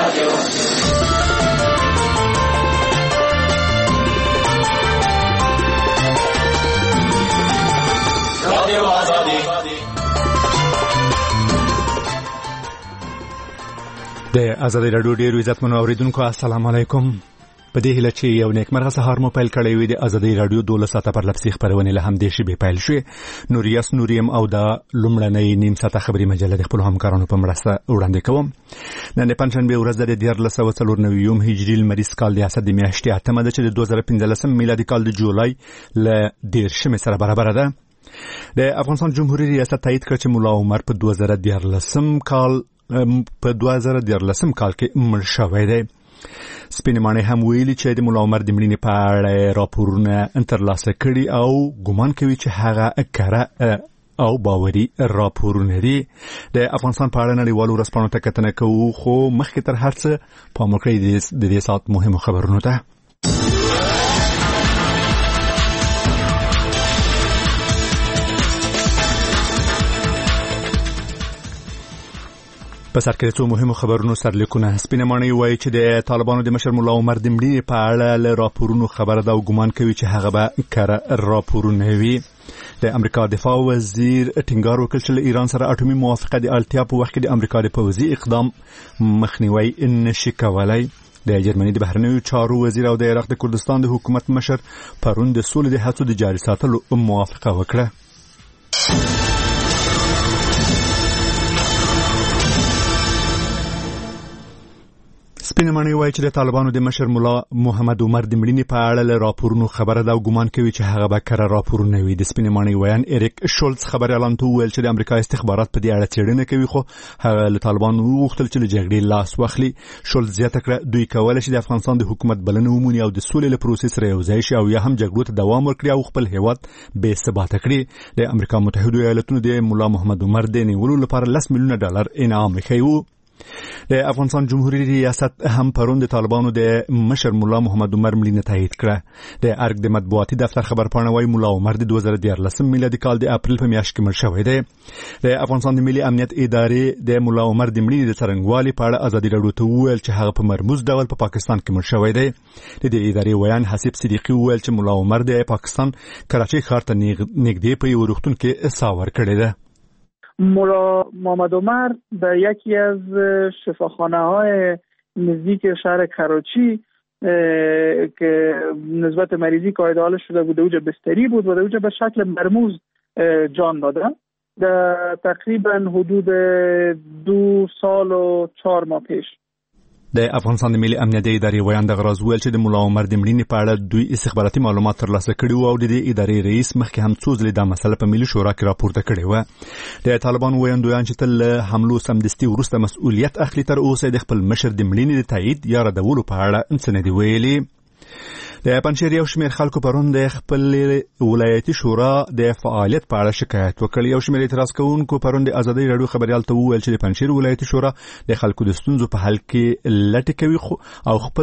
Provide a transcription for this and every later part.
د آزادۍ راډیو ډیرو عزتمنو اوریدونکو السلام علیکم. په دې هیله چې یو نیکمرغه سهار مو پیل کړی وي. د آزادۍ راډیو 12 ساعته پر لپسې خبرونه له همدې شی به پیل شي. نوریاس نوریم او د لومړنۍ نیم ساعته خبري مجله د خپل همکارانو په مرسته وړاندې کوم. نن پنځشنبه ورځ د 1449 هجري لمریز کال د اسد میاشتې 8 ده چې د 2015 میلادي کال د جولای ل 10 سره برابر ده. د افغانستان جمهوریت ریاست تایید کړ چې مولا عمر په 2014 کال کې مړ شوی دی. سپینمانه هم ویلي چې د مولا عمر د مړینې په اړه راپورونه ترلاسه کړي او ګمان کوي چې هغه کره او باوري راپورونه دي. د افغانستان په اړه نړیوالو ورځپاڼو ته کتنه کوو، خو مخکې تر هر څه پام وکړئ د دې ساعت مهمو خبرونو ته. په سر کې څو مهمو خبرونو سرلیکونه. سپینمانه وایي چې د طالبانو د مشر مولا عمر د مړینې په اړه له راپورونو خبره ده او ګمان کوي چې هغه به کره راپورونه وي. د امریکا دفاع وزیر ټینګار وکړ چې له ایران سره اټومي موافقه د اړتیا په وخت کې د امریکا د پوځي اقدام مخنیوي نشي کولای. د جرمني د بهرنیو چارو وزیر او د عراق د کردستان د حکومت مشر پرون د سولې د هڅو د جاري ساتلو موافقه وکړه. سپینمانه وایي چې د طالبانو د مشر مولا محمد عمر د مړینې په اړه له راپورونو خبره ده او ګمان کوي چې هغه به کره راپورونه وي. د سپینمانه ویان اریک شولز خبري اعلان ته ویل چې د امریکا استخبارات په دې اړه څېړنه کوي، خو هغه له طالبانو وغوښتل چې له جګړې لاس واخلي. شولز زیاته کړه دوی کولای شي د افغانستان د حکومت بلنه ومني او د سولې له پروسې سره یوځای شي او یا هم جګړو ته دوام ورکړي او خپل هیواد بې ثباته کړي. د امریکا متحده ایالاتونو د مولا محمد عمر د نیولو لپاره $10 میلیونه انعام ایښی و. د افغانستان جمهوریت ریاست هم پرون د طالبانو د مشر مولا محمد عمر مړینه تایید کړه. د ارګ د مطبوعاتي دفتر خبرپاڼه وايي مولا عمر د 2014 میلادي کال د اپریل په میاشت کې مړ شوی دی. د افغانستان د ملي امنیت ادارې د مولا عمر د مړینې د څرنګوالي په اړه آزادۍ راډیو ته وویل چې هغه په مرموز ډول په پاکستان کې مړ شوی دی. د دې ادارې ویان حسیب صدیقي وویل چې مولا عمر د پاکستان کراچۍ ښار ته نږدې په یو روغتون کې ساور کړی دی. مولا محمد عمر در یکی از شفاخانه‌های نزدیک شهر کراچی که نسبت مریضی قاعده حال شده بود اوجا بستری بود و اوجا به شکل مرموز جان داده. در تقریبا حدود 2 سال و 4 ماه پیش د افغانستان د ملي امنیت ادارې ویان د غراز ویل چې د مولا عمر د مړینې په اړه دوی استخباراتي معلومات ترلاسه کړي او د دې ادارې رئیس مخکې هم څو ځلې دا مسله په ملي شورا کې راپورته کړې و. د طالبانو ویاندویان چې تل حملو سمدستي وروسته مسؤلیت اخلي تر اوسه د خپل مشر د مړینې د تایید یا ردولو په اړه څه نه دی ویلي. د پنځشیر یو شمېر خلکو پرون د خپل ولایتي شورا د فعالیت په اړه شکایت وکړ. یو شمېر اعتراض کوونکو پرون د آزادۍ راډیو خبريال ته وویل چې د پنځشیر ولایتي شورا د خلکو د ستونزو په حل کې لټي کوي او خپل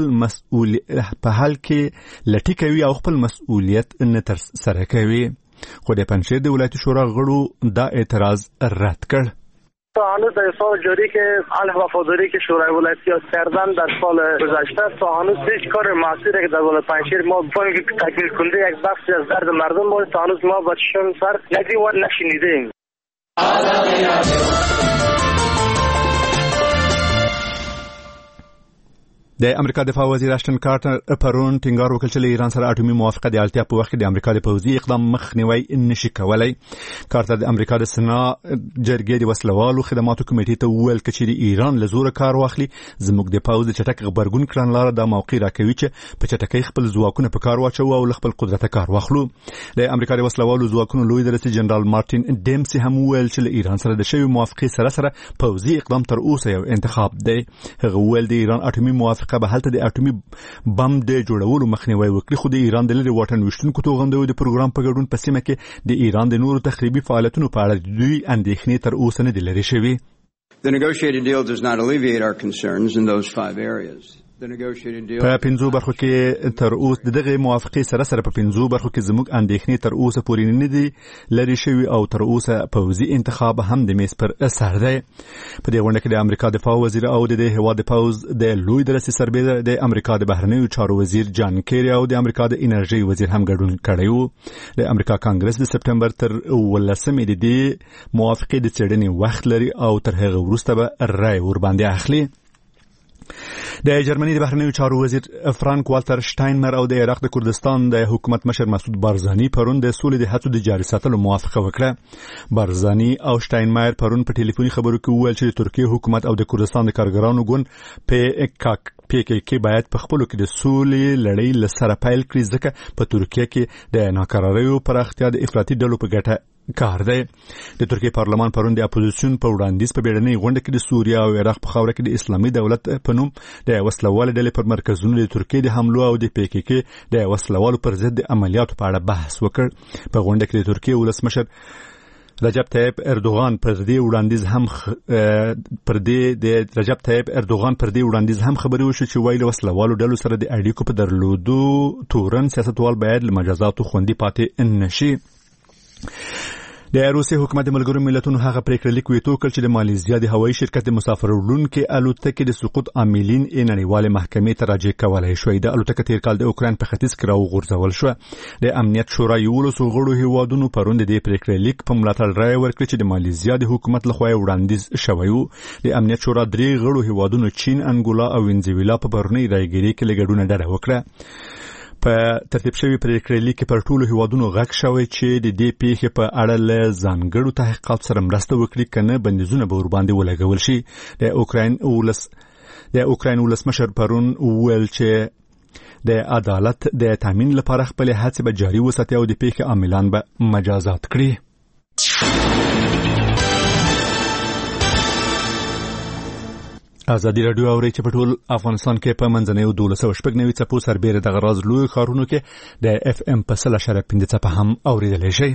مسؤلیت نه تر سره کوي. خو د پنځشیر د ولایتي شورا غړو دا اعتراض رد کړ. تا هنوز در سال جاری که علیه وفاداری که شورای ولایتی ها کردن در سال گذشته تا هنوز هیچ کار مؤثری که در ولایت پنجشیر ما بکنیم که تکمیل کننده یک بخشی از درد مردم بود تا هنوز ما با چشم سر ندیدیم و نشنیدیم. د امریکا دفاع وزیر اشتن کارتر پرون ټینګار وکړ چې له ایران سره اټومي موافقه د اړتیا په وخت کې د امریکا د پوځي اقدام مخنیوي نشي کولای. کارتر د امریکا د سنا جرګې د وسلوالو خدماتو کمیټې ته وویل چې د ایران له زوره کار واخلي زموږ د پوځ د چټک غبرګون کړنلاره د موقع راکوي چې په چټکۍ خپل ځواکونه په کار واچو او خپل قدرت کار واخلو. د امریکا د وسلوالو ځواکونو لوی درسي جنرال مارټین ډیمسي هم وویل چې له ایران سره د شوی موافقه سره پوځي اقدام تر اوسه یو انتخاب دی. هغه وویل د ایران اټومي موافقه به هلته د اټومي بم د جوړولو مخنیوي وکړي، خو د ایران د لري واټن وشتونکو توغندوی د پروګرام په ګډون په سیمه کې د ایران د نورو تخریبي فعالیتونو په اړه دوی اندېښنې تر اوسه نه دي لري شوی. The negotiated deal does not alleviate our concerns in those 5 areas. په 5 برخو کې تر اوسه دغه موافقه سره په 5 برخو کې زموږ اندېښنې تر اوسه پورې نه دي لري شوی او تر اوسه پوځي انتخاب هم د میز پر اثر دی. په دې غونډه کې د امریکا دفاع وزیر او د هیواد پوز د لوی درسي سربېره د امریکا د بهرنیو چارو وزیر جان کیری او د امریکا د انرژي وزیر هم ګډون کړی و. د امریکا کانګرس د سپټمبر تر 18 د دې موافقه د څېړنې وخت لري او تر هغه وروسته به رای ور باندې اخلي. د جرمني د بهرنیو چارو وزیر فرانک والتر شټاینمر او د عراق د کردستان د حکومت مشر مسعود بارزانی پرون د سولې د هڅو د جاري ساتلو موافقه وکړه. بارزانی او شټاینمر پرون په ټلیفوني خبرو کې وویل چې د ترکیه حکومت او د کردستان د کارګرانو ګوند PKK باید په خپلو کې د سولې لړۍ له سره پیل کړي ځکه په ترکیه کې د ناکراریو پراختیا د افراطي ډلو په ګټه کار دی. د ترکیه پارلمان پرون د اپوزیسیون په وړاندیز په بیړنۍ غونډه کې د سوریه او عراق په خاوره کې د اسلامي دولت په نوم د وسلوال ډلې پر مرکزونو د ترکیه د حملو او د PKK د وسلوالو پر ضد د عملیاتو په اړه بحث وکړ. په غونډه کې د ترکیه ولسمشر رجب طیب اردوغان پر دې وړاندیز هم خبرې وشو چې وایي وسلوالو ډلو سره د اړیکو په درلودو تورن سیاستوال باید له مجازاتو خوندي پاتې نشي. د روسي حکومت د ملګرو ملتونو هغه پریکړه لیک ویتو کړ چې د مالیزیا د هوایي شرکت د مسافر وړونکو الوتکې د سقوط عاملین نړیوالې محکمې ته راجع کولای شوې. د الوتکې تیر کال د اوکراین په ختیځ کې راوغورځول شو. د امنیت شورا یو له غړو هیوادونو پرون د دې پریکړې لیک په ملاتړ رائے ورکړ چې د مالیزیا د حکومت لخوا وړاندیز شوی و. د امنیت شورا 3 غړو هیوادونو چین، انګولا او وینزویلا په پرونی رايګيري کې لګډونه ډډه وکړه. په ترتیب شوی پریکړې لیک پر ټولو هیوادونو غږ شوی چې د دې پیښې په اړه له ځانګړو تحقیقات سره مرسته وکړي کنه بندیزونه به ور باندې ولګول شي. د اوکراین ولسمشر پرون وویل چې د عدالت د تامین لپاره خپل هڅې به جاري وساتي او د پیښې عاملان به مجازات کړي. ازادي رادیو اوري چې په ټول افغانستان کې په منځنیو 1290 څپو سربېره د غراز لوی ښارونو کې د FM په 0.5 څپه هم اوریدلی شي.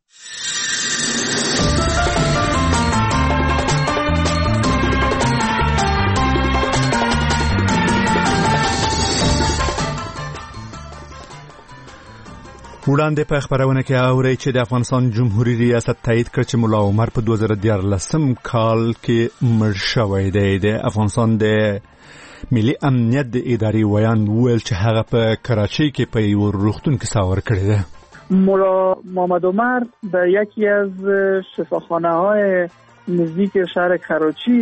وړاندې په خبرونه کې اوري چې د افغانستان جمهوریت ریاست تایید کړ چې مولا عمر په 2014 کال کې مړ شوی دی. د افغانستان د ملي امنیت د ادارې ویان ویل چې هغه په کراچۍ کې په یو روغتون کې ساور کړی دی. مولا محمد عمر در یکی از شفاخانه‌های نزدیک شهر کراچی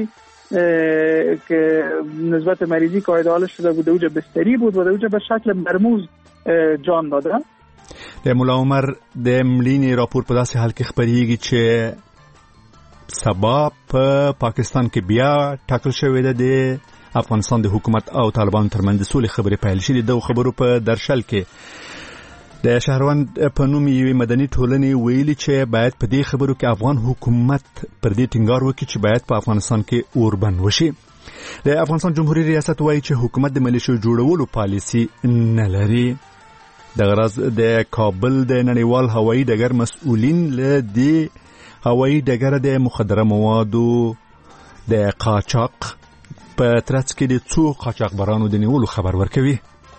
که نسبت مریضی قاعده حال شده بود اوجا بستری بود و در اوجا به شکل مرموز جان داده. د مولا عمر د مړینې راپور په داسې حال کې خبرېږي چې سبا په پاکستان کې بیا ټاکل شوې ده د افغانستان د حکومت او طالبانو ترمنځ د سولې خبرې پیل شي. د خبرو په درشل کې د شهروند په نوم یوې مدني ټولنې ویلي چې باید په دې خبرو کې افغان حکومت پر دې ټینګار وکړي چې باید په افغانستان کې اوربند وشي. د افغانستان جمهوریت ریاست وایي چې حکومت د ملیشو جوړولو پالیسي نه لري. د غرض د کابل د نړیوال هوایي ډګر مسؤلین له دې هوایي ډګر د مخدره موادو د قاچاق په ترڅ کې د څو قاچاقبرانو د نیولو خبر ورکوي.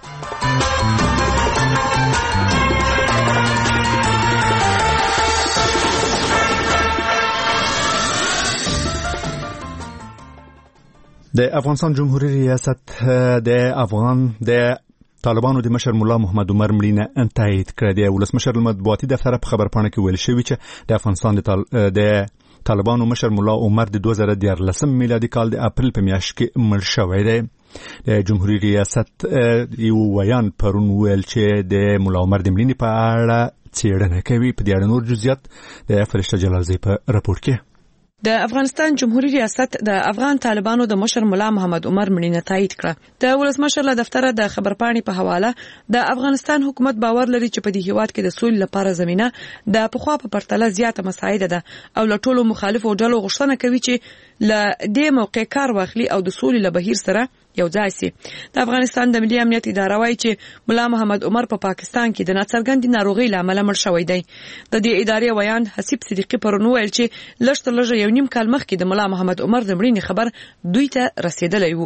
د افغانستان جمهوریت ریاست د طالبانو د مشر مولا محمد عمر مړینه تایید کړه. د ولسمشر مطبوعاتي دفتر په خبرپاڼه کې ویل شوی چې د افغانستان د طالبانو مشر مولا عمر د 2014 میلادي کال د اپریل په میاشت کې مړ شوی دی. د جمهوریت ریاست یو ویان پرون ویل چې د مولا عمر د مړینې په اړه څېړنه کوي. په دې اړه نور جزئیات د فرشته جلالزی په راپور کې. د افغانستان جمهوریت ریاست د افغان طالبانو د مشر مولا محمد عمر مړینه تایید کړه. د ولسمشر له دفتر د خبرپاڼې په حواله د افغانستان حکومت باور لري چې په دې هیواد کې د سولې لپاره زمينه د پخوا په پرتله زیاته مساعده ده او له ټولو مخالفو ډلو غوښتنه کوي چې له دې موقع کار واخلي او د سولې له بهیر سره یو ځای سي. د افغانستان د ملي امنیت اداره وايي چې مولا محمد عمر په پاکستان کې د ناڅرګندې ناروغۍ لامل مړ شوی دی. د دې ادارې ویان حسیب صدیقی پرون ویل چې لږ تر لږه یو نیم کال مخکې د مولا محمد عمر د مړینې خبر دوی ته رسیدلی و.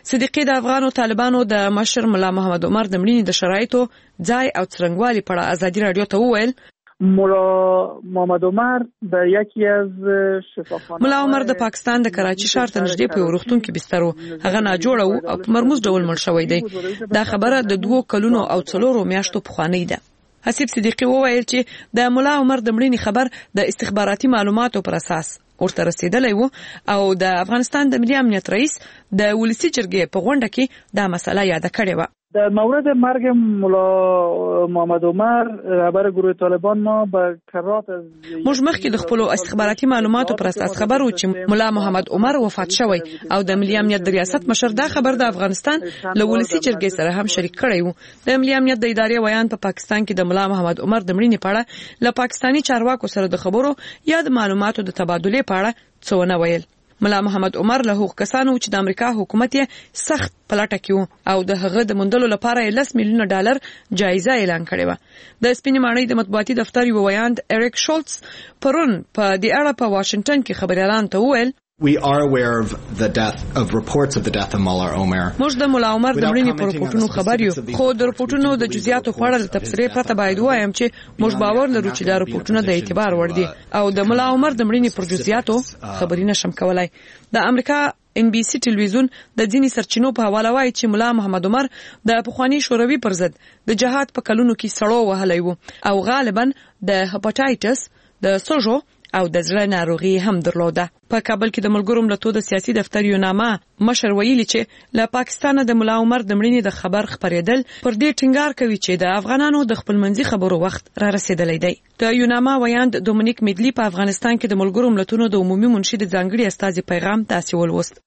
صدیقي د افغان طالبانو د مشر ملا محمد عمر د مړینې د شرایطو ځای او څرنګوالي په اړه ازادي رادیو ته وویل ملا محمد عمر در یکی از شفاخانه ملا عمر د پاکستان د کراچي ښار ته نږدې په روغتون کې بستر و. هغه ناجوړه و او په مرموز ډول مړ شوی دی. دا خبره د 2 کلونو او 4 میاشتو پخوانۍ ده. حسیب صدیقي وویل چې د ملا عمر د مړینې خبر د استخباراتي معلوماتو پر اساس ورته رسیدلی و او د افغانستان د ملي امنیت رئیس د ولسی جرګې په غونډه کې دا مسله یاد کړې و. در مورد مرگ ملا محمد عمر رهبر گروه طالبان ما به کرات از موږ مخکې د خپل استخباراتي معلوماتو پر اساس خبر و چې ملا محمد عمر وفات شوی او د ملي امنیت د ریاست مشر دا خبر د افغانستان له ولسی جرګې سره هم شریک کړی و. د ملي امنیت د ادارې ویان په پاکستان کې د ملا محمد عمر د مړینې په اړه له پاکستاني چارواکو سره د خبرو یا د معلوماتو د تبادلې په اړه څه ونه ویل. ملا محمد عمر له هغو کسانو چې د امریکا حکومت یې سخت پلټه کې او د هغه د موندلو لپاره $10 میلیون جایزه اعلان کړې و. د سپینې ماڼۍ د مطبوعاتي دفتر یو ویاند اریک شولتس پرون په دې اړه په واشنگټن کې خبريالان ته وویل We are aware of the death of reports of the death of Mullah Omar. موږ د مولا عمر د مړینې پر رپورټونو خبر یو، خو د رپورټونو د جزئیاتو په اړه تفسیر پرته باید وایم چې موږ باور لرو چې دا رپورټونه د اعتبار وړ دي او د مولا عمر د مړینې پر جزئیاتو خبري نشم کولای. د امریکا NBC ټلویزیون د ځینې سرچینو په حواله وایي چې مولا محمد عمر د پخوانی شوروي پر ضد د جهاد په کلونو کې سړو وهلی و او غالبا د هپاتایټس د سوژو او د زړه ناروغي هم درلوده. په کابل کې د ملګرو ملتونو د سیاسي دفتر یو نامه مشر ویلي چې له پاکستان د مولا عمر د مړینې د خبر خبرېدل پر دې ټینګار کوي چې د افغانانو د خپلمنځي خبرو وخت را رسیدلی دی. د یو نامه ویاند دومینیک میدلی په افغانستان کې د ملګرو ملتونو د عمومي منشي د ځانګړي استازي پیغام تاسو ولوست.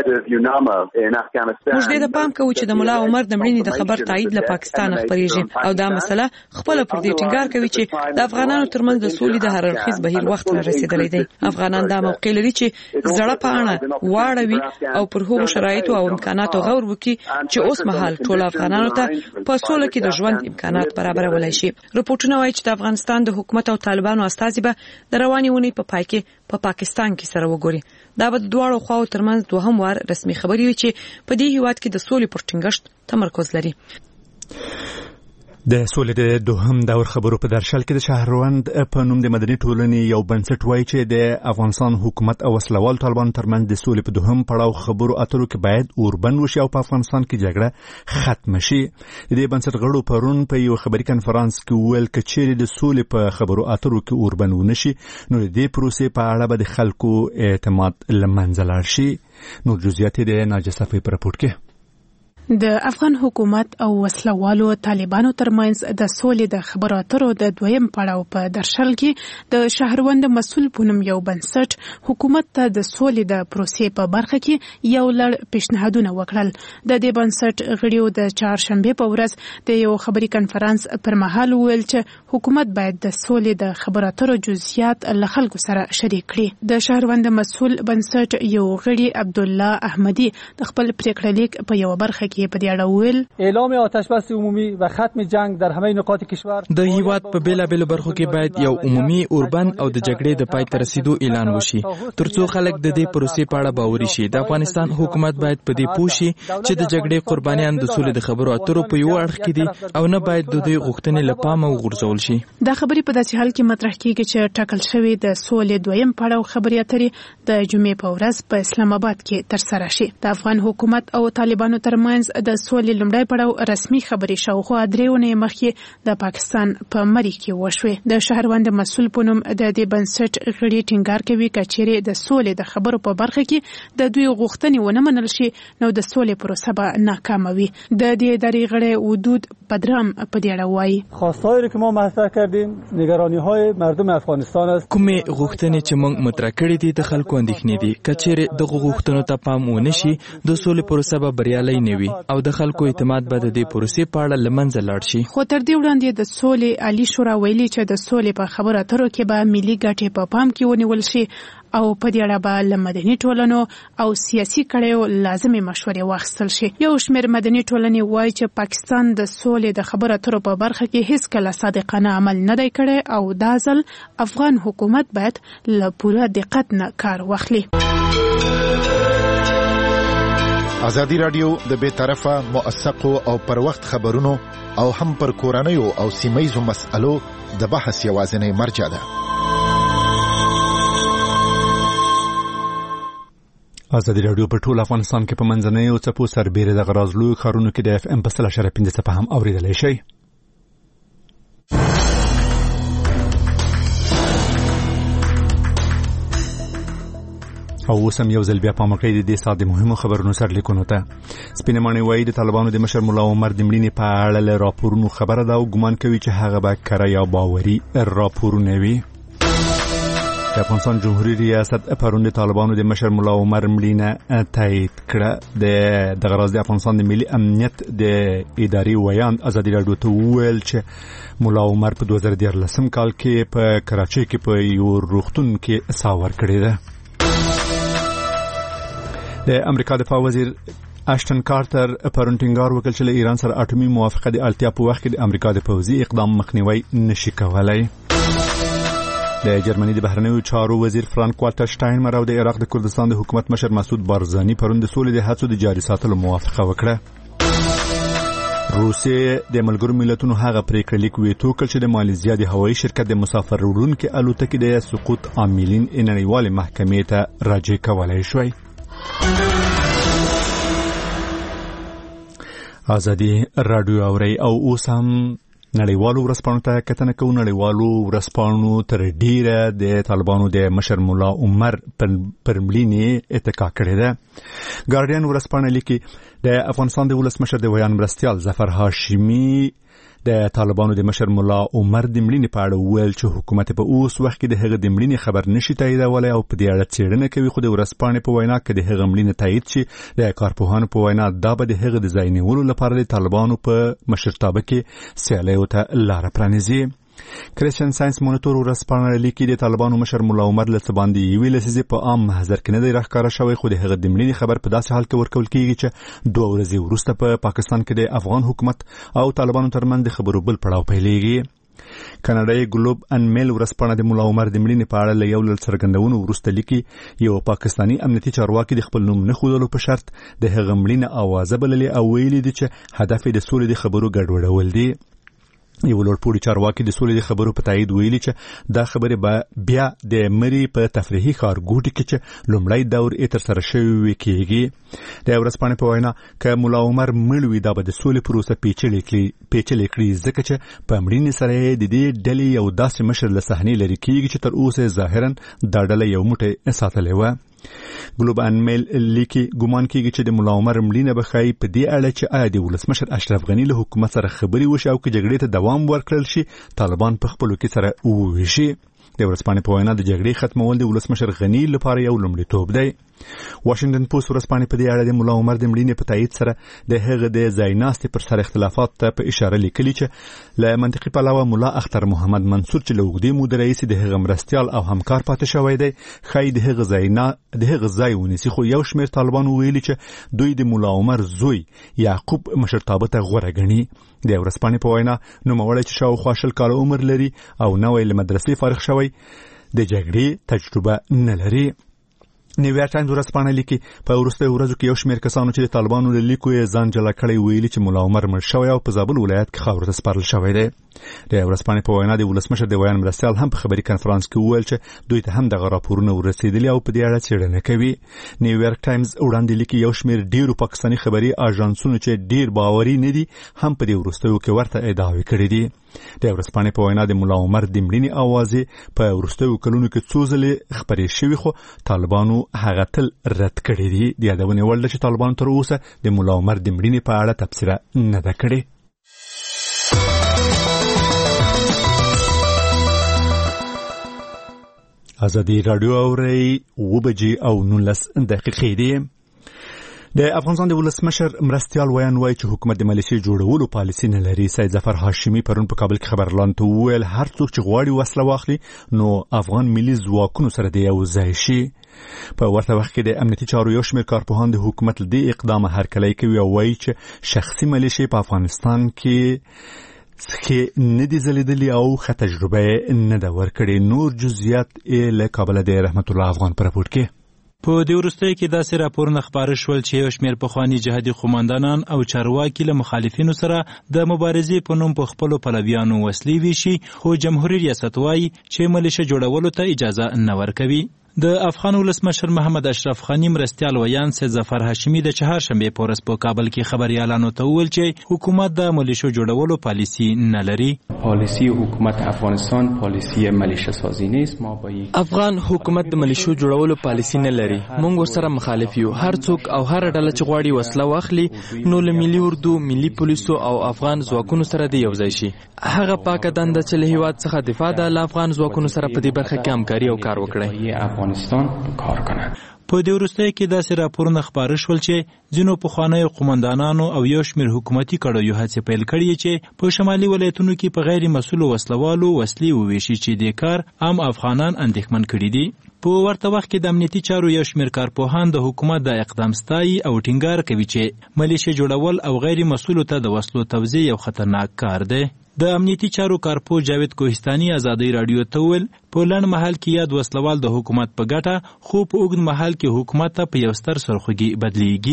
موږ دې د پام کوو چې د مولا عمر د مړینې د خبر تایید له پاکستان خبرېږي او دا مسله خپل پر دې ټینګار کوي چې د افغانانو ترمنځ د سولې د هر اړخیز بهیر وخت را رسیدلی دی. افغانان دا موقع لري چې زړه په اړه واړوي او پر هغو شرایطو او امکاناتو غور وکړي چې اوس مهال ټول افغانانو ته په سوله کې د ژوند امکانات برابرولای شي. رپورټونه وایي چې د افغانستان د حکومت او طالبانو استازي به د روانې اونۍ په پای کې په پاکستان کې سره وګوري. دا به د دواړو خواو ترمنځ دوهم وار رسمي خبري وي چې په دې هیواد کې د سولې پر ټینګښت تمرکز لري. د سولې د دوهم دور خبرو په درشل کې د شهروند په نوم د مدني ټولنې یو بنسټ وایي چې د افغانستان حکومت او وسلوال طالبانو ترمنځ د سولې په دوهم پړاو خبرو اترو کې باید اوربند وشي او په افغانستان کې جګړه ختم شي. د دې بنسټ غړو پرون په یو خبري کنفرانس کې وویل چې چیرې د سولې په خبرو اترو کې اوربند ونشي نو د دې پروسې په اړه به د خلکو اعتماد له منځه لاړ شي. نور جزئیات د ناجیه صفی په راپور کې. د افغان حکومت او وسلوالو طالبانو ترمنځ د سولې د خبرو اترو د دویم پړاو په درشل کې د شهروند مسؤل په نوم یو بنسټ حکومت ته د سولې د پروسې په برخه کې یو لړ پیشنهادونه وکړل. د دې بنسټ غړیو د چهارشنبه په ورځ د یو خبري کنفرانس پر مهال ویل چې حکومت باید د سولې د خبرو اترو جزئیات له خلکو سره شریک کړي. د شهروند مسؤل بنسټ یو غړي عبد الله احمدی د خپل پریکړه لیک په یو برخه کې په دې اړه ویل اعلام آتش بس عمومی و ختم جنگ در همه نقاط کشور د هیواد په بیلابیلو برخو کې باید یو عمومي اوربند او د جګړې د پای ته رسیدو اعلان وشي ترڅو خلک د دې پروسې په اړه باوري شي. د افغانستان حکومت باید په دې پوه شي چې د جګړې قربانیان د سولې د خبرو اترو په یو اړخ کې دي او نه باید د دوی غوښتنې له پامه وغورځول شي. دا خبرې په داسې حال کې مطرح کیږي چې ټاکل شوی د سولې دویم پړاو خبرې اترې د جمعې په ورځ په اسلام آباد کې ترسره شي. د افغان حکومت او طالبانو ترمنځ د سولې لومړی پړاو رسمي خبرې شاوخوا 3 اونۍ مخکې د پاکستان په مری کې وشوې. د شهروند مسؤل په نوم د دې بنسټ غړي ټینګار کوي چې د سولې د خبرو په برخه کې د دوی غوښتنې ونه منل شي نو د سولې پروسه به ناکامه وي. د دې ادارې غړي ودود پدرام په دې اړه وایي خواستهایی که ما مطرح کردیم نگرانی‌های مردم افغانستان است. کومې غوښتنې چې موږ مطرح کړې دي د خلکو اندېښنې دي. کچېرې دغه غوښتنو ته پام ونه شي د سولې پروسه به بریالۍ نه وي او د خلکو اعتماد به د دې پروسې په اړه له منځه لاړ شي. خو تر دې وړاندې د سولې عالی شورا ویلي چې د سولې په خبرو اترو کې به ملي ګټې په پام کې ونیول شي او په دې اړه به له مدني ټولنو او سیاسي کړیو لازمي مشورې واخیستل شي. یو شمېر مدني ټولنې وایي چې پاکستان د سولې د خبرو اترو په برخه کې هیڅ کله صادقانه عمل نه دی کړی او دا ځل افغان حکومت باید له پوره دقت نه کار واخلي. ازادي رادیو د بې طرفه موثقو او پر وخت خبرونو او هم پر کورنیو او سیمه‌یزو مسألو د بحث یوازینی مرجع ده. ازادي رادیو په ټول افغانستان کې په منځنۍ او څپو سربېره د غرازلو خارونو کې د اف ام په 3.5 څپه هم اوریدلای شي. او اوس هم یو ځل بیا په مکه د دې ساده مهمو خبرونو سره لیکونو ته سپینه مانی وایي د طالبانو د مشر مولا عمر د مړینې په اړه له راپورونو خبره ده او ګمان کوي چې هغه به کره یا باوري راپورونه وي. د افغانستان جمهوریت ریاست پرون د طالبانو د مشر مولا عمر مړینه تایید کړه. د غراض د افغانستان د ملي امنیت د اداري ویان ازادي رادیو ته وویل چې مولا عمر په 2013 کال کې په کراچۍ کې په یو روغتون کې ساور کړی ده. د امریکا دفاع وزیر اشتن کارتر پرون ټینګار وکړ چې له ایران سره اټومي موافقه د اړتیا په وخت کې د امریکا د پوځي اقدام مخنیوي نشي کولای. د جرمني د بهرنیو چارو وزیر فرانک والټر شټاینمر او د عراق د کردستان د حکومت مشر مسعود بارزانی پرون د سولې د هڅو د جاري ساتلو موافقه وکړه. روسیې د ملګرو ملتونو هغه پریکړه لیک ویټو کړ چې د مالیزیا د هوایي شرکت د مسافر وړونکو الوتکې د سقوط عاملین نړیوالې محکمې ته راجع کولای شوی. ازادي رادیو اوري او اوس هم نړیوالو ورځپاڼو ته کتنه کوو. نړیوالو ورځپاڼو تر ډیره د طالبانو د مشر مولا عمر پر مړینې اتکا کړې ده. ګارډین ورځپاڼه لیکي د افغانستان د ولسمشر د ویان مرستیال ظفر هاشمي د طالبانو د مشر مولا عمر د مړینې په اړه وویل چې حکومت په اوس وخت کې د هغه د مړینې خبر نشي تاییدولای او په دې اړه څېړنه کوي. خو د ورځپاڼې په وینا کې د هغه مړینې تایید شي د کارپوهانو په وینا دا به د هغه د ځای نیولو لپاره د طالبانو په مشرتابه کې سیالیو ته لار پرانیزي. کریسچن ساينس مونیټور ورځپاڼه لیکي د طالبانو مشر مولا عمر له څه باندې یوې لسیزې په عام محضر کې نه دی راښکاره شوی. خو د هغه د مړینې خبر په داسې حال کې ورکول کېږي چې 2 ورځې وروسته په پاکستان کې د افغان حکومت او طالبانو ترمنځ د خبرو بل پړاو پیلېږي. کاناډایي ګلوب ان میل ورځپاڼه د مولا عمر د مړینې په اړه له یو لړ څرګندونو وروسته لیکي یو پاکستاني امنیتي چارواکي د خپل نوم نه ښودلو په شرط د هغه مړینه اوازه بللې او ویلي دي چې هدف یې د سولې د خبرو ګډوډول دي. یو لوړپوړي چارواکي د سولې د خبرو په تایید ویلي چې دا خبره به بیا د مری په تفریحي ښارګوټي کې چې لومړی دور یې ترسره شوی کېږي. د ورځپاڼې په وینا که مولا عمر مړ وي دا به د سولې پروسه پیچلې کړي ځکه چې په مړینې سره د دې ډلې یو داسې مشر له صحنې لرې کېږي چې تر اوسه ظاهرا دا ډله یو موټی ساتلې وه. ګلوب ان میل لیکي ګومان کېږي چې د مولا عمر مړینه به ښایي په دې اړه چې آیا د ولسمشر اشرف غني له حکومت سره خبرې وشي او که جګړې ته دوام ورکړل شي طالبان په خپلو کې سره وویشي. د ورځپاڼې په وینا د جګړې ختمول د ولسمشر غني لپاره یو لومړیتوب دی. واشنگټن پوسټ ورځپاڼې په دې اړه د مولا عمر د مړینې په تایید سره د هغه د ځای ناستې پر سر اختلافات ته په اشاره لیکلي چې له منطقي پلوه مولا اختر محمد منصور چې له اوږدې مودې راهیسې د هغه مرستیال او همکار پاتې شوی دی ښایي د هغه ځای ونیسي. خو یو شمېر طالبانو ویلي چې دوی د مولا عمر زوی یعقوب مشرتابه ته غوره ګڼي. د ورځپاڼې په وینا نوموړی چې شاوخوا 20 کاله عمر لري او نوی له مدرسې فارغ شوی د جګړې تجربه نه لري. نیویارک ټایمز ورځپاڼه لیکي په وروستیو ورځو کې یو شمېر کسانو چې د طالبانو له لیکو یې ځان جلا کړی ویلي چې مولا عمر مړ شوی او په زابل ولایت کې خاورو ته سپارل شوی دی. د ورځپاڼې په وینا د ولسمشر د ویان مرستیال هم په خبري کنفرانس کې وویل چې دوی ته هم دغه راپورونه ورسېدلي او په دې اړه څېړنه کوي. نیویارک ټایمز وړاندې لیکي یو شمېر ډیرو پاکستاني خبري اژانسونو چې ډیر باوري نه دي هم په دې وروستیو کې ورته ادعاوې کړې دي. د ورځپاڼې په وینا د مولا عمر د مړینې اوازې په وروستیو کلونو کې څو ځلې خبرې شوې خو طالبانو هغه تل رد کړې دي. د یادونې وړ ده چې طالبانو تر اوسه د مولا عمر د مړینې په اړه تبصره نه ده کړې. ازادي رادیو اوري 9:19 دي. د افغانستان د ولسمشر مرستیال ویان وایي چې حکومت د مالیشي جوړولو پالیسي نه لري. سید ظفر هاشمي پرون په کابل کې خبرلاندو ته وویل هر څوک چې غواړي وسله واخلي نو افغان ملي ځواکونو سره د یو ځای شي. په ورته وخت کې د امنیتي چارو یو شمېر کارپوهان د حکومت له دې اقدامه هرکلی کوي او وایي چې شخصي مالیشي په افغانستان کې نه دي ځلیدلي او ښه تجربه نه ده ورکړې. نور جزئیات له کابل د رحمت الله افغان په راپور کې. په دې وروستیو کې داسې راپورونه خپاره شول چې یو شمېر پخواني جهادي قوماندانان او چارواکي له مخالفینو سره د مبارزې په نوم په خپلو پلویانو وسلې ویشي، خو جمهوریت ریاست وایي چې ملیشه جوړولو ته اجازه نه ورکوي. د افغان ولسمشر محمد اشرف غني مرستیال ویان سید ظفر هاشمي د چهارشنبې په ورځ په کابل کې خبریالانو ته وویل چې حکومت د ملیشو جوړولو پالیسي نه لري. پالیسی حکومت افغانستان پالیسی ملیشه سازی نیست. ما با افغان حکومت د ملیشو جوړولو پالیسي نه لري. موږ ورسره مخالف یو. هر څوک او هر ډله چې غواړي وسله واخلي نو له ملي اردو، ملي پولیسو او افغان ځواکونو سره د یوځای شي. هغه پاکه دنده چې له هیواد څخه دفاع ده له افغان ځواکونو سره په دې برخه کې همکاري او کار وکړي. په دې وروستیو کې داسې راپورونه خپاره شول چې ځینو پخوانیو قومندانانو او یو شمېر حکومتي کړیو هڅې پیل کړي چې په شمالي ولایتونو کې په غیر مسؤلو وسلوالو وسلې وویشي چې دې کار عام افغانان اندېښمن کړي دي. په ورته وخت کې د امنیتي چارو یو شمېر کارپوهان د حکومت د اقدام ستایي او ټینګار کوي چې ملیشه جوړول او غیر مسؤلو ته د وسلو توزیع یو خطرناک کار دی. د امنیتي چارو کارپوه جاوید کوهستاني ازادۍ راډیو ته وویل په لنډ مهال کې یاد وسلوال د حکومت په ګټه، خو په اوږد مهال کې حکومت ته په یو ستر سرخوږي بدلیږي.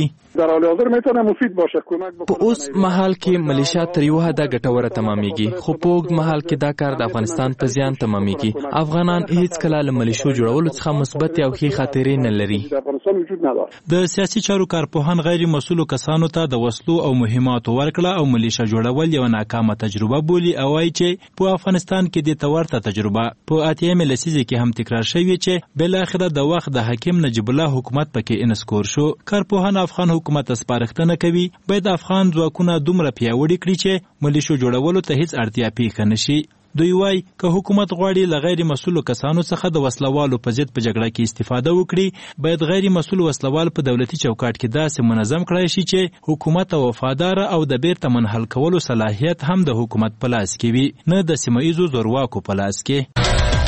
په اوس مهال کې ملیشیا تر یو حده ګټوره تمامیږي، خو په اوږد مهال کې دا کار د افغانستان په زیان تمامیږي. افغانان هیڅ کله له ملیشو جوړولو څخه مثبت او ښې خاطرې نه لري. د سیاسي چارو کارپوهان غیر مسؤلو کسانو ته د وسلو او مهماتو ورکړه او ملیشه جوړول یو ناکامه تجربه بولي او وايي چې په افغانستان کې د تورته تجربه په اتیم لسیزه کې هم تکرار شوی چې بل اخره د وخت د حکیم نجیب الله حکومت پکې انسکور شو. کارپوهان افغان حکومت سپارښتنه کوي باید افغان ځواکونه دومره پیاوړي کړي چې ملیشو جوړولو ته هیڅ اړتیا پیښه نشي. دوی وایي که حکومت غواړي له غیر مسؤلو کسانو څخه د وسلوالو په ضد په جګړه کې استفاده وکړي، باید غیر مسؤل وسلوال په دولتي چوکاټ کې داسې منظم کړای شي چې حکومت ته وفادار او د بیرته منحل کولو صلاحیت هم د حکومت په لاس کې وي، نه د سیمه ییزو زورواکو په لاس کې.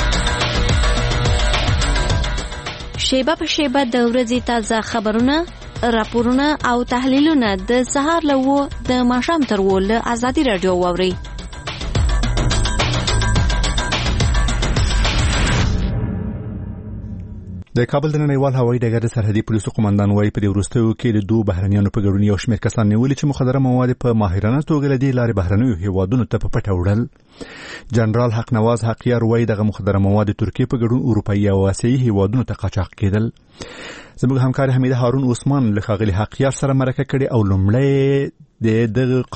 شیبه په شیبه د ورځې تازه خبرونه، راپورونه او تحلیلونه د سهار له 9 د ماښام تر 10 له ازادي راډیو واورئ. د کابل د نړیوال هوایي ډګر د سرحدي پولیسو قومندان وایي په دې وروستیو کې د دوه بهرنیانو په ګډون یو شمېر کسان نیولي چې مخدره مواد په ماهرانه توګه له دې لارې بهرنیو هیوادونو ته په پټه وړل. جنرال حق نواز حقیار وایي دغه مخدره مواد ترکیې په ګډون اروپایي او آسیایي هیوادونو ته قاچاق کېدل. زموږ همکار حمیده هارون عثمان له ښاغلي حقیار سره مرکه کړې او لومړی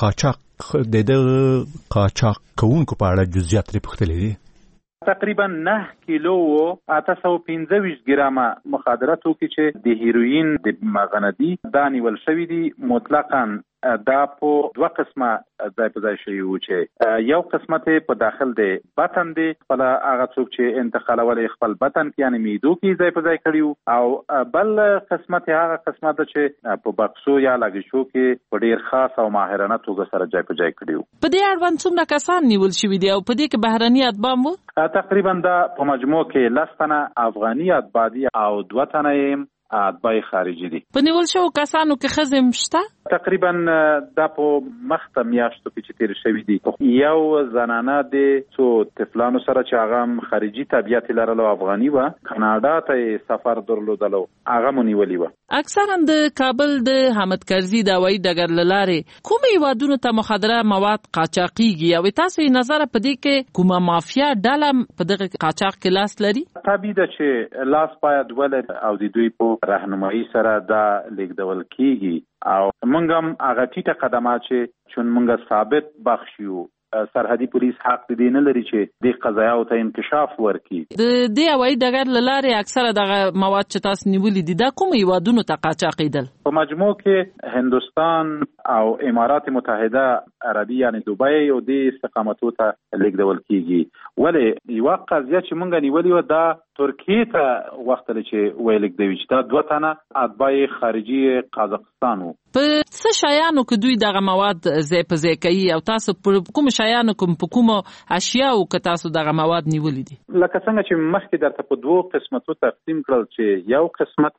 د دغه قاچاق کوونکو په اړه جزئیات ترې پوښتلي دي. تقریبا 9 کیلو و 825 ګرامه مخدره توکي چې د هیروین د مغندي دا نیول شوی دي. مطلقاً دا په دوه قسمه ځای په ځای شوی و چې یو قسمت په داخل دی بطن دی، خپل هغه څوک چې انتقالول خپل بطن کې یعنی میدو کې ځای په ځای کړیو، او بل قسمت هغه قسمت چې په بکسو یا لګیشو کې په ډیر خاص او ماهرانه توګه سره ځای په ځای کړیو. په دې اړوند څومره کسان نیول شوي دي او په دې کې بهرني اتباع وو؟ تقریبا دا په مجموع کې 10 تنه افغاني اتباع دي او 2 تنه اتباع خارجي دي. په نیول شو کسانو کې ښځې شته؟ تقریبا دا په مخته میاشتو کې چې تیر شوی دي یو زنانه د څو طفلانو سره چې هغه خارجي طبيعت لرلو افغاني و، کاناډا ته سفر درلودلو، هغه مونیولي و. اکثرا د کابل د حامد کرزي د هوایي ډګر له لارې کوم هیوادونو ته مخدره مواد قاچاقيږي او تاسو نظر په دې کې کومه مافیا ډله په دغه قاچاق کې لاس لري؟ طبيعي ده چې لاس باید ولر او د دوی په راهنمایي سره دا لیکدول کیږي او موږ هم هغه ټیټه قدمات چې موږ ثابت بخښیو. سرحدي پولیس حق دې نه لري چې د قضایاو ته انکشاف ورکړي. د دې هوایي ډګر له لارې اکثره دغه مواد چې تاسو نیولې دي دا کوم هیوادونو ته قاچاقېدل؟ په مجموع کې هندوستان او امارات متحده عربي یعنی دوبۍ او د استقامتو ته لیکدول کیږي. ولې یو قضیه چې مونږ نیولې و دا ترکیه ته وخت لري چې ویل کېږي چې دا 2 تنه اتباع خارجي قازقستان وو. په څه شایانو کې دوی دغه مواد ځای په ځای کوي او تاسو کوم شایانو کوم په کوم اشیاءو کې تاسو دغه مواد نیولې دي؟ لکه څنګه چې مخکې درته په 2 قسمتو تقسیم کړل چې یو قسمت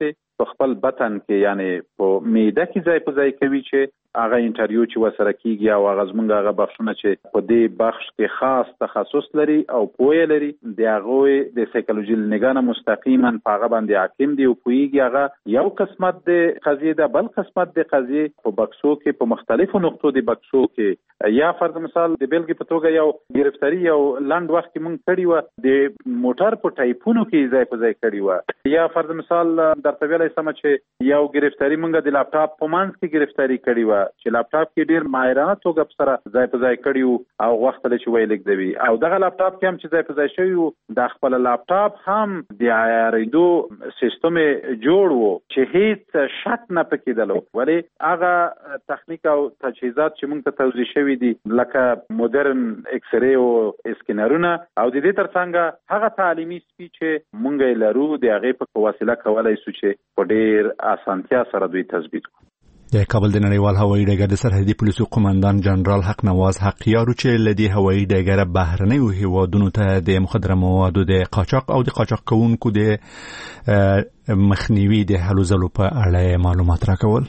په خپل بطن کې یعنی په معده کې ځای په ځای کوي چې هغه انټرویو چې وسره کیږي او هغه زمونږ هغه بخښونه چې په دې بخش کې خاص تخصص لري او پوهه لري د هغه د سایکولوژي لنګانه مستقیما په هغه باندې حاکم دی او پوهیږي هغه یو قسمت د قضیه د بل قسمت د قضیه په بکسو کې په مختلفو نقطو د بکسو کې یا فرض مثال د بیلګې په توګه یو گرفتاری یو لاند وخت کې مونږ کړی و د موټر په ټایپونو کې ځای په ځای کړی و یا فرض مثال درته ویلای سم چې یو گرفتاری مونږ د لپټاپ په منځ کې گرفتاری کړی و چې لپټاپ کې ډیر ماهرانه توګه سره ځای په ځای کړیو او وخت له چې ویل کېدوي او دغه لپټاپ کې هم چې ځای په ځای شوی د خپل لپټاپ هم د آیاریدو سیستم جوړ وو چې هیڅ شک نه پکېدلو ولی هغه تخنیک او تجهیزات چې موږ ته توضیح شوی دي لکه مدرن ایکس ری او اسکینرونه او د دې ترڅنګ هغه تعلیمي سپی چې موږ لرو د هغه په وسیله کولای شو چې په ډیر اسانتیا سره دوی تثبیت کړو. د کابل د نړیوال هوایي ډګر د سرحدي پولیسو قومندان جنرال حق نواز حقیارو چې لدی هوایي ډګر بهرنیو هیوادونو ته د مخدره موادو د قاچاق او د قاچاق کوونکو د مخنیوي د هلو ځلو په اړه معلومات راکول.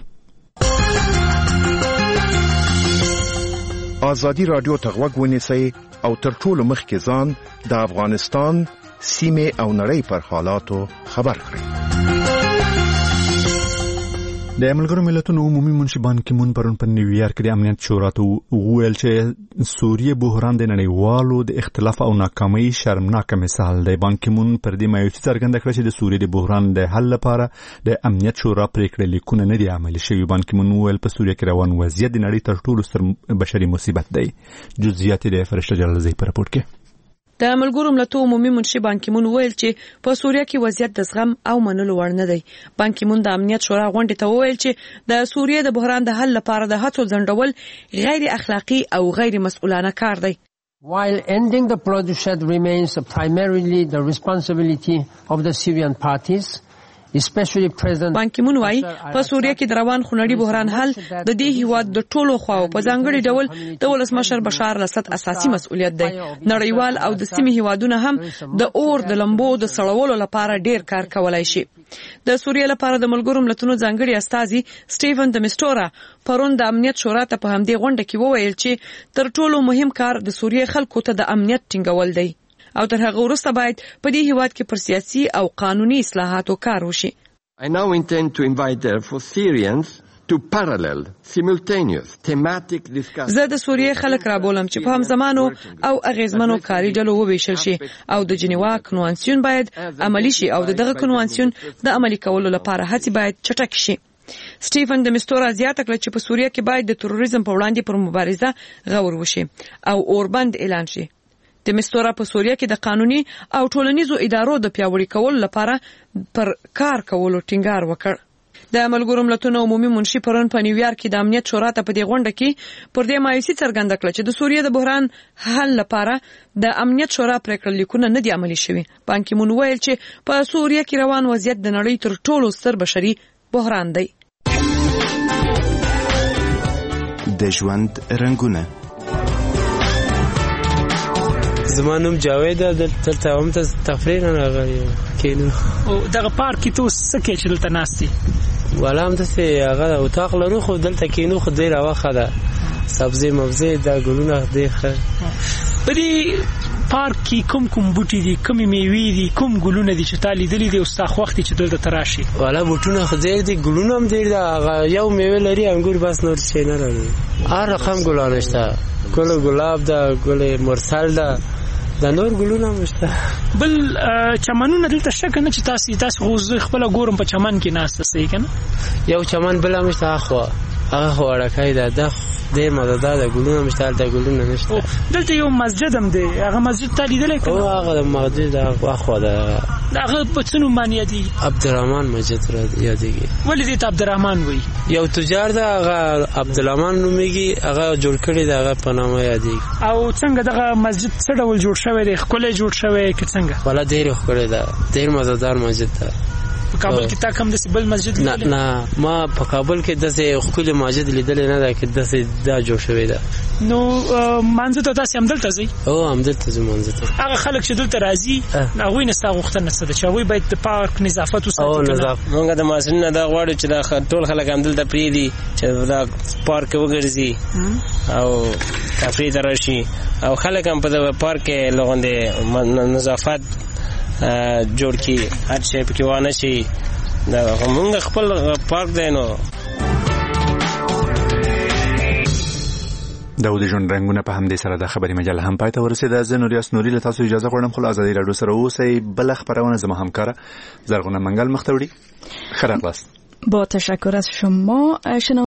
ازادي رادیو ته غوږ ونیسئ او تر ټولو مخکې ځان د افغانستان سیمې او نړۍ پر حالاتو خبر کړئ. د ملګرو ملتونو عمومي منشي بان کی مون پرون په نیویارک د امنیت شورا ته ویل چې سوریه بحران د نړیوالو د اختلاف او ناکامۍ شرمناک مثال دی. بان کی مون پر دې مایوسي څرګنده کړه چې د سوریه د بحران د حل لپاره د امنیت شورا پریکړې لیکونه نه دي عملي شوي. بان کی مون ویل په سوریه کې روان وضعیت د نړۍ تر ټولو ستر بشري مصیبت دی. جزئیات د فرشته جلالزی په راپور کې. د ملګرو ملتونو عمومي منشي بان کی مون ویل چې په سوریه کې وضعیت د زغم او منلو وړ نه دی. بان کی مون د امنیت شورا غونډې ته ویل چې د سوریه د بحران د حل لپاره د هڅو ځنډول غیر اخلاقی او غیر مسؤلانه کار دی. While ending the bloodshed remains primarily the responsibility of the Syrian parties, بان کی مون وايي په سوریه کې د روان خونړي بحران حل د دې هیواد د ټولو خواو په ځانګړي ډول د ولسمشر بشار الاسد اساسي مسؤلیت دی. نړیوال او د سیمې هیوادونه هم د اور د لمبو د سړولو لپاره ډیر کار کولای شي. د سوریه لپاره د ملګرو ملتونو ځانګړي استازي سټیفن د میسټورا پرون د امنیت شورا ته په همدې غونډه کې وویل چې تر ټولو مهم کار د سوریه خلکو ته د امنیت ټینګول دی او تر هغه وروسته باید په دې هیواد کې پر سیاسي او قانوني اصلاحاتو کار وشي. I now intend to invite therefore Syrians to parallel simultaneous thematic discussions. زه د سوریه خلک را بولم چې په همزمانو او اغیزمنو کاري ډلو وویشل شي او د جنیوا کنوانسیون باید عملی شي او دغه کنوانسیون د عملی کولو لپاره هڅې باید چټک شي. سټیفن د میسټورا زیاته کړه چې په سوریه کې باید د تروریزم په وړاندې پر مبارزه غور وشي او اوربند اعلان شي. د میسټورا په سوریه کې د قانوني او ټولنیزو ادارو د پیاوړي کولو لپاره پر کار کولو ټینګار وکړ. د ملګرو ملتونو عمومي منشي پرون په نیویارک کې د امنیت شورا ته په دې غونډه کې پر دې مایوسي څرګنده کړه چې د سوریه د بحران حل لپاره د امنیت شورا پریکړې لیکونه نه دي عملي شوي. بان کی مون ویل چې په سوریه کې روان وضعیت د نړۍ تر ټولو ستر بشري بحران دی. د ژوند رنگونه زمانم جاوید دلته هم ته تفریح نه راغلی کینو او دغه پارک کې تو سکه چې دلته ناستي ولا هم ته هغه اتاق لرو خو دلته کینو خو ډیر واخه ده سبزی مبزی دا ګلونه دی ښه. په دې پارک کې کوم بوټي دي کوم میوې دي کوم ګلونه دي چې تالي دي د استاخ وخت چې دلته تراشي ولا بوټونه خو ډیر دي ګلونه هم ډیر دا یو میوه لري انګور بس نور څه نه لري. هر رقم ګلونه شته ګل ګلاب دا ګل مرسل دا د نور ګلونه مشته. بل چمنونه دلته شک نه چې تاسو غوځ خپل ګورم په چمن کې ناسته صحیح کنه یو چمن بل مشته هغه وړکای دا ډیر مزدار د ګلونه مشته د ګلونه نشته. دلته یو مسجد هم دی هغه مسجد ته لیدل کنه او هغه مسجد هغه هغه په څنو معنی دی عبدالرحمن مسجد را یادېږي. ولې دې عبدالرحمن وای یو تجار دا هغه عبدالرحمن نومېږي هغه جوړ کړی دا هغه په نامه یادېږي. او څنګه دغه مسجد څه ډول جوړ شوی دی ښکلی جوړ شوی که څنګه؟ ولا ډېر ښکلی ده ډېر مزدار مسجد ده. په کابل کې تا کوم د بل مسجد نه ما په کابل کې د خپل مسجد لیدل نه دا کې دا جوړ شوی دا نو منځ ته تاسو هم دلته ځئ او هم دلته ځم منځ ته هغه خلک چې دلته راځي هغه نه ستاسو غوښتنه څه ده چې هغه باید د پارک نظافت وساتي او نظافت موږ د مسجد نه دا غواړو چې دا ټول خلک هم دلته پریدي چې دا پارک وګرځي او تفریح درشي او خلک هم په پارک کې لغونده نظافت جوړ کی هر شی پکې وانه شي دا موږ خپل پارک دی نو د ژوند رنګونه په همدې سره د خبري مجله هم پای ته ورسېده. زه نوریاس نوري له تاسو اجازه غواړم خو آزادي رادیو سره اوسئ. بل خبرونه زما همکاره زرغونه منگل مختوری خیرخواست. با تشکر از شما.